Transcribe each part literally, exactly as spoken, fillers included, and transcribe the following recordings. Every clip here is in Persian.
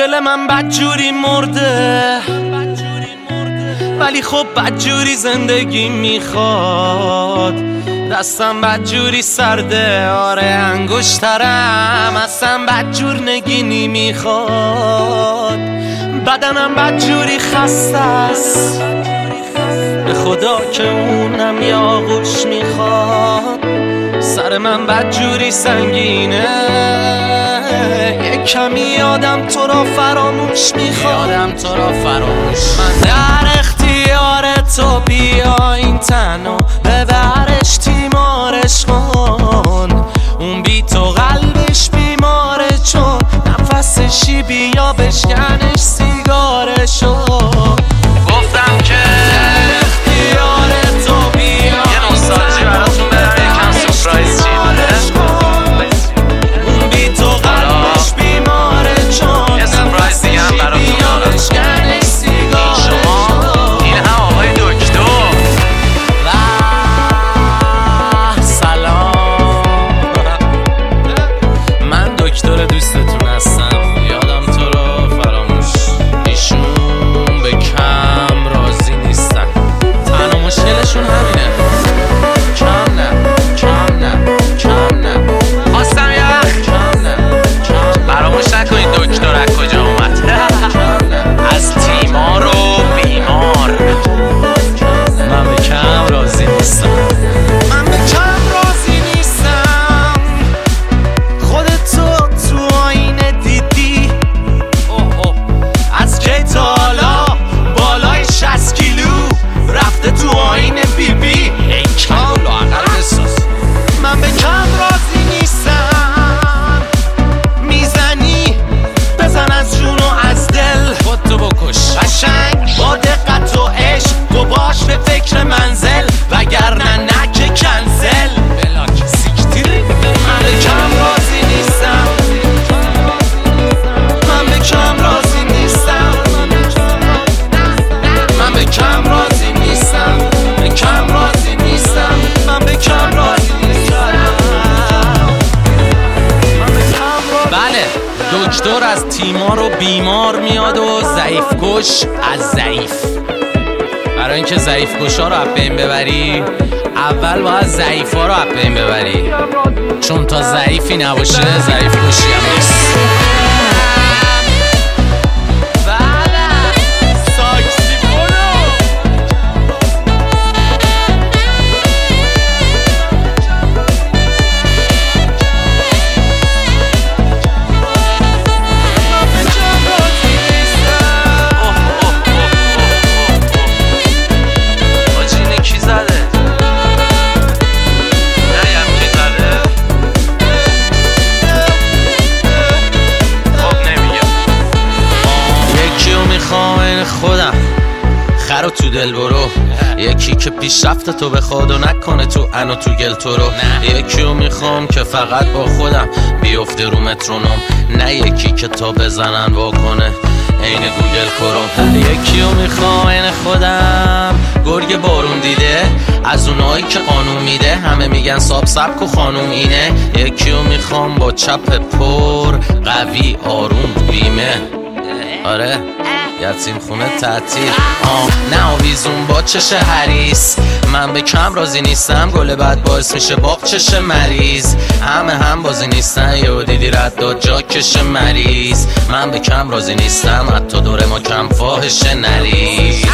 دل من بدجوری مرده، ولی خب بدجوری زندگی میخواد. دستم بدجوری سرده، آره انگشترم اصلا بدجور نگینی میخواد. بدنم بدجوری خسته است، به خدا که اونم یاغوش میخواد. سر من بدجوری سنگینه، یک کمی یادم تو را فراموش میخواد. یادم تو را فراموش من در اختیار تو، بیا این تنو ببرش تیمارش کن. اون بی تو قلبش بیماره، چون نفسشی بیا بشکنش سیگارشو. گفتم که اختیار تو، بیا یه نوستالژی براتون برم، یکم سورپرایز چیه. اون بی تو قلبش بیماره، چون یه سورپرایز دیگه هم براتون دارم. بشکنش سیگارشو. شما این هم آقای دکتر. سلام، من دکتر دوستتون هستم. یادم تو رو فراموش، ایشون به کم راضی نیستن. تنها مشکلشون همینه، کم نه کم نه کم نه. خواستم یه کم نه کم. فراموش نکنید دکتر از کجا اومد. از تیمار و بیمار. من به کم راضی نیستم، من به کم راضی نیستم. خودتو تو آینه دیدی؟ اوه اوه. از کی تا حالا بالای شصت کیلو رفته تو آینه بی بی؟ ای کم لااقل بساز. من به کم راضی نیستم. میزنی بزن از جون و از دل، خودتو بکش قشنگ با دقت و عشق. تو باش به فکر منزل، وگرنه نه که کنسل. بلاک سیکتیری. من به کم راضی نیستم، من به کم راضی نیستم. من به کم راضی نیستم، به کم راضی نیستم. من به کم راضی نیستم. بله، دکتر از تیمار و بیمار میاد و ضعیف کش از ضعیف. برای اینکه ضعیف کشا رو از بین ببری، اول باید ضعیف ها رو از بین ببری، چون تا ضعیفی نباشه ضعیف کشی هم نیست. خودم خرو تو دل برو، یکی که پیشرفت تو بخواد و نکنه تو انا تو گل تو رو. یکیو میخوام که فقط با خودم بیفته رو مترونوم، نه یکی که تا بزنن واکنه عین گوگل کروم. یکیو میخوام عین خودم، گرگ بارون دیده، از اونایی که قانون میده. همه میگن ساب سبک و خانوم اینه. یکیو میخوام با چپ پر قوی آروم بیمه. آره یتیم خونه تعطیل، آه نه آویزون با چش حریص. من به کم راضی نیستم، گل بد باعث میشه باغ چش مریض. همه هم بازی نیستن، یه دیدی رد داد جا کش مریض. من به کم راضی نیستم، حتی دور ما کم فاحش نریز.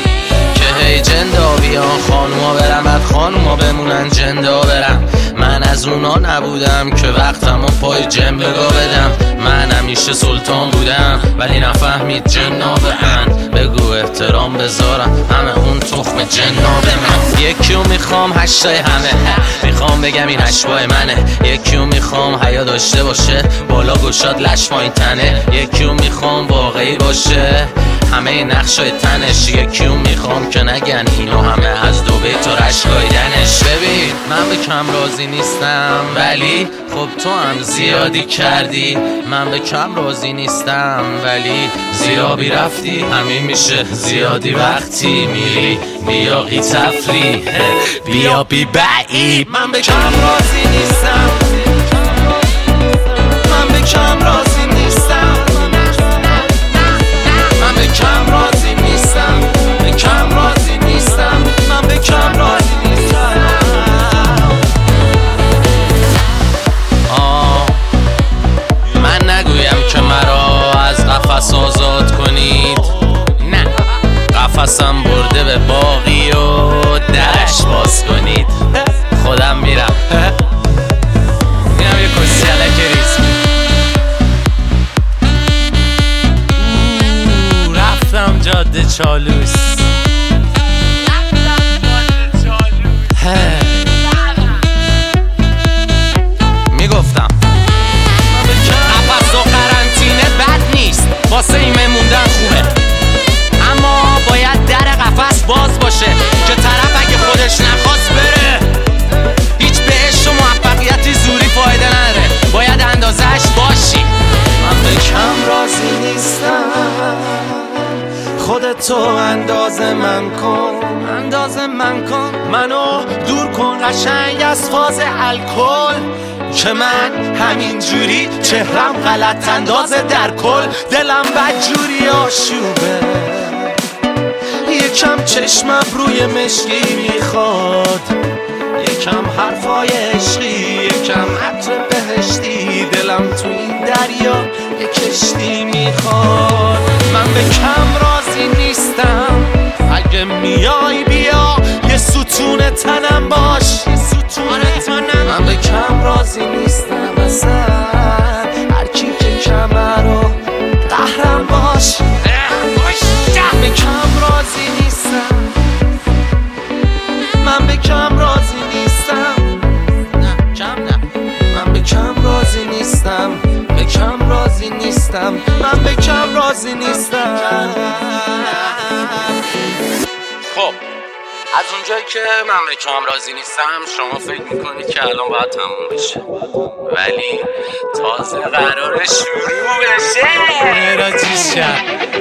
که هی جندا بیان خانوما برم، بعد خانوما بمونن جندا برم. من از اونا نبودم که وقتمو پای جن بگا بدم. من همیشه سلطان بودم ولی نفهمید جناب من. بگو احترام بذارم، همه اون تخم جناب من. یکیو میخوام هشتای همه، میخوام بگم این هشتای منه. یکیو میخوام حیا داشته باشه، بالا گشاد لش پایین تنه. یکیو میخوام واقعی باشه، همه نقشای تنش. یکیو میخوام که نگن اینو همه از دو بیت و رشکایدنش. ببین من به کم راضی نیستم، ولی خب تو هم زیادی کردی. من به کم راضی نیستم، ولی زیرابی رفتی. همین میشه زیادی وقتی میری بیاقی تفری بیا بی بعید. من به کم راضی نیستم، من به کم راضی نیستم. حواسم برده به باقی و درش باز کنید خودم میرم. اینم یه کسی علک ریز. رفتم جاده چالوس. میگفتم قفس و قرنطینه بد نیست، واسه ایمه موندن خوبه، اما باید در قفس باز باشه که طرف اگه خودش نخواست بره. هیچ بهش و موفقیتی زوری فایده نداره، باید اندازهش باشی. من به کم راضی نیستم، خودتو اندازه من کن، اندازه من کن، منو دور کن قشنگ از فاز الکل، که من همین جوری چهرم غلط اندازه در کل، دلم بدجوری آشوبه، یکم چشمم روی مشکی میخواد، یکم حرفای عشقی، یکم عطر بهشتی، دلم تو این دریا یک کشتی میخواد. من به کم راضی نیستم، اگه میای بیا یه ستون تنم باش، یه ستون تنم. من به کم راضی نیستم اصلا، هر کی که کمه رو قهرم باش. به کم راضی نیستم، من به کم راضی نیستم، نه کم نه. من به کم راضی نیستم، به کم راضی نیستم، من به کم راضی نیستم. خب از اونجایی که من به کم راضی نیستم شما فکر میکنید که الان باید تموم بشه، ولی تازه قراره شروع بشه. راضیش کرد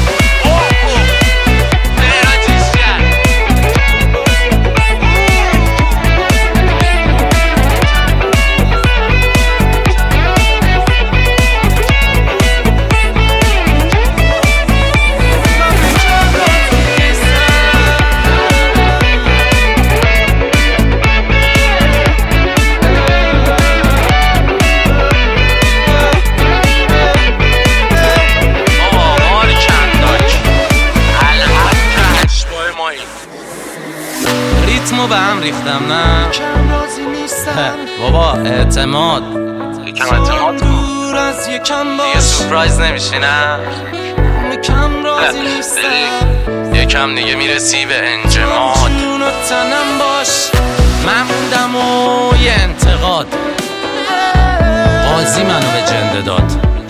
ریتمو به هم ریختم، نه کم راضی نیستم بابا. اعتماد یکم اعتماد دور از یکم باش، یه سورپرایز نمیشی نه؟ کم راضی نیستم، یکم دیگه میرسی به انجماد، جون و تنم باش. من موندم و یه انتقاد، قاضی منو به جنده داد،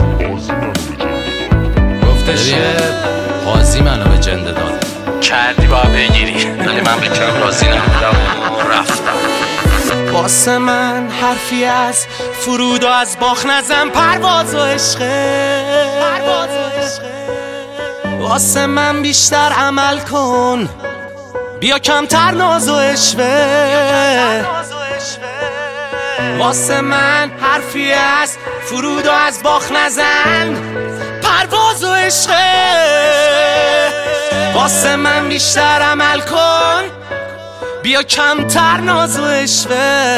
گفتش یه قاضی منو به جنده داد، کردی باید بگیری، ولی من به کم راضی نبودم و رفتم. واسه من حرفی از فرود و از باخ نزن، پرواز و عشقه، پرواز و عشقه. واسه من بیشتر عمل کن، بیا کمتر ناز و عشوه. واسه من حرفی از فرود و از باخ نزن، پرواز و عشقه. واسه من بیشتر عمل کن، بیا کمتر ناز و عشوه.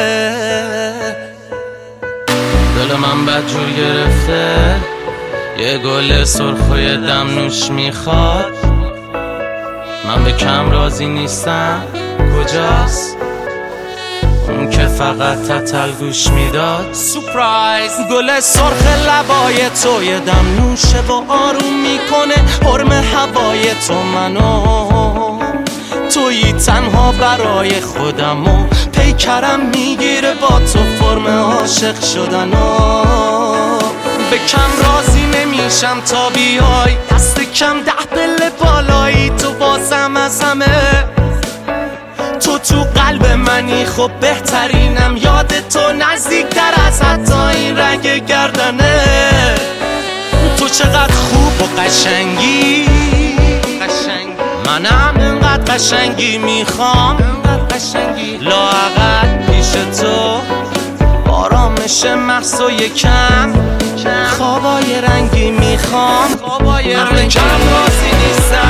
دل من بدجور گرفته، یه گل سرخ و یه دم نوش میخواد. من به کم راضی نیستم، کجاست اون که فقط تتل گوش میداد؟ سورپرایز گل سرخ لبای تو یه دم نوشه و آروم میکنه حرم هوای تو منو. تویی تنها برای خودم و پیکرم میگیره با تو فرم عاشق شدنو. به کم راضی نمیشم تا بیای، دست کم ده پله بالایی، تو بازم از همه. تو تو قلب منی خب بهترینم، یاد تو نزدیکتر از حتی این رنگ گردنه. تو چقدر خوب و قشنگی، منم انقدر قشنگی میخوام، لااقل پیش تو آرامش محض و یکم خوابای رنگی میخوام. من به کم راضی نیستم،